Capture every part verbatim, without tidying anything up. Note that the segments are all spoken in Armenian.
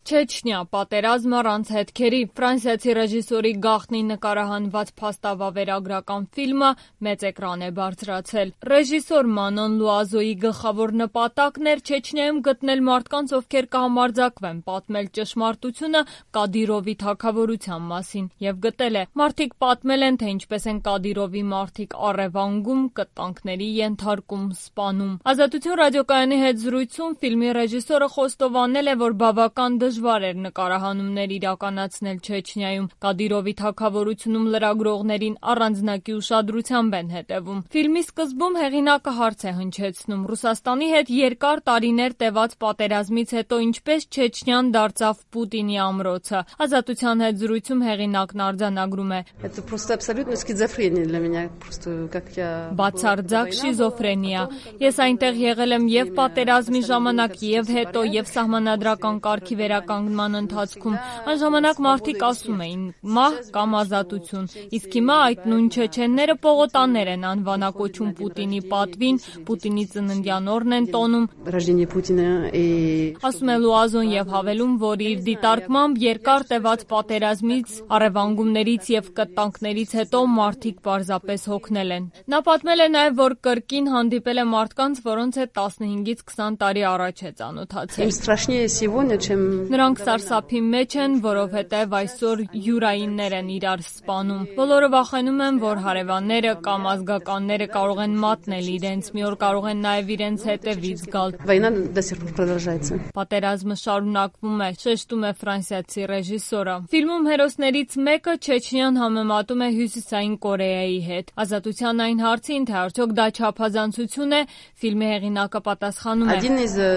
Չեչնիա պատերազմ առանց հետքերի ֆրանսիացի ռեժիսորի գաղտնի նկարահանված փաստավավերագրական ֆիլմը մեծ էկրան է բարձրացել։ Ռեժիսոր Մանոն Լուազոյի գլխավոր նպատակն էր Չեչնիայում գտնել մարդկանց, ովքեր կհամարձակվեն պատմել ճշմարտությունը Կադիրովի թագավորության մասին, եւ գտել է։ Մարդիկ պատմել են, թե ինչպես են Կադիրովի մարդիկ առևանգում, կտանքների ենթարկում, սպանում։ Ազատություն ռադիոկայանի հետ զրույցում ֆիլմի ռեժիսորը խոստովանել է, որ բավական դժվար էր նկարահանումներ իրականացնել Չեչնիայում։ Կադիրովի թագավորությունում լրագրողներին առանձնակի ուշադրությամբ են հետևում։ Ֆիլմի սկզբում հեղինակը հարց է հնչեցնում. Ռուսաստանի հետ երկար տարիներ տևած պատերազմից հետո ինչպես Չեչնիան դարձավ Պուտինի ամրոցը։ Ազատության հետ զրույցում հեղինակն արձանագրում է. Բացարձակ շիզոֆրենիա։ Ես այնտեղ եղել եմ եւ պատերազմի ժամանակ, եւ հետո, եւ սահմանադրական կարգի վերականգնման ընթացքում։ Այն ժամանակ մարդիկ ասում էին՝ մահ կամ ազատություն։ Իսկ հիմա այդ նույն չեչենները պողոտաներ են անվանակոչում Պուտինի պատվին, Պուտինի ծննդյան օրն են տոնում։ Ասում է Լուազոն եւ հավելում, որ իր դիտարկմամբ երկար տևած պատերազմից, առևանգումներից եւ կտանքներից հետո մարդիկ պարզապես հոգնել են։ Նա պատմել է նաեւ, որ կրկին հանդիպել է մարդկանց, որոնց հետ տասնհինգից քսան տարի առաջ է ծանոթացել։ Նրանք սարսափի մեջ են, որովհետև այսօր յուրայիններ են իրար սպանում։ Բոլորը վախենում են, որ հարևանները կամ ազգականները կարող են մատնել իրենց, մի օր կարող են նաև իրենց հետևից գալ։ Պատերազմը շարունակվում է, շեշտում է ֆրանսիացի ռեժիսորը։ Ֆիլմում հերոսներից մեկը Չեչնիան համեմատում է Հյուսիսային Կորեայի հետ։ Ազատության այն հարցին, թե արդյոք դա չափազանցություն է, ֆիլմի հեղինակը պատասխանում է.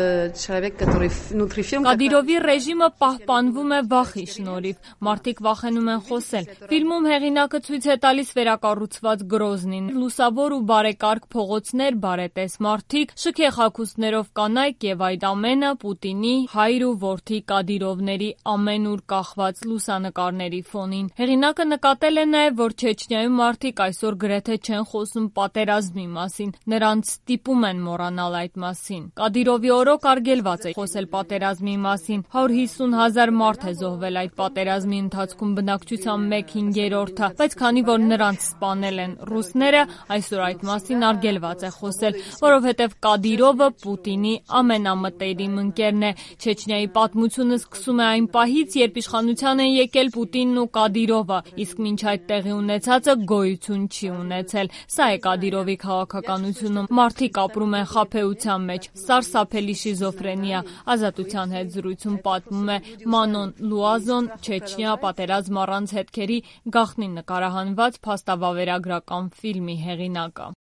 Կադիրովի ռեժիմը պահպանվում է վախի շնորհիվ, մարդիկ վախենում են խոսել։ Ֆիլմում հեղինակը ցույց է տալիս վերակառուցված Գրոզնին, լուսավոր ու բարեկարգ փողոցներ, բարետես մարդիկ, շքեղախուստներով կանայք եւ այդ ամենը Պուտինի հայր ու որդի Կադիրովների ամենուր կախված լուսանկարների ֆոնին։ Հեղինակը նկատել է նաեւ, որ Չեչնիայում մարդիկ այսօր գրեթե չեն խոսում պատերազմի մասին, նրանց ստիպում են մոռանալ այդ մասին։ Կադիրովի օրոք արգելված է խոսել պատերազմի մասին։ հարյուր հիսուն հազար մարդ է զոհվել այդ պատերազմի ընթացքում, բնակչության մեկ հինգերորդը, բայց քանի որ նրանց սպանել են ռուսները, այսօր այդ մասին արգելված է խոսել, որովհետև Կադիրովը Պուտինի ամենամտերիմ ընկերն է։ Չեչնիայի պատմությունը սկսում է այն պահից, երբ իշխանության են եկել Պուտինն ու Կադիրովը, իսկ մինչ այդ տեղի ունեցածը գոյություն չի ունեցել։ Սա է Կադիրովի քաղաքականությունը։ Մարդիկ ապրում են խաբեության մեջ, սարսափելի շիզոֆրենիա։ Ազատության հետ զրույցում պատմում է Մանոն Լուազոն Չեչնիա պատերազմ առանց հետքերի գաղտնի նկարահանված փաստավավերագրական ֆիլմի հեղինակը։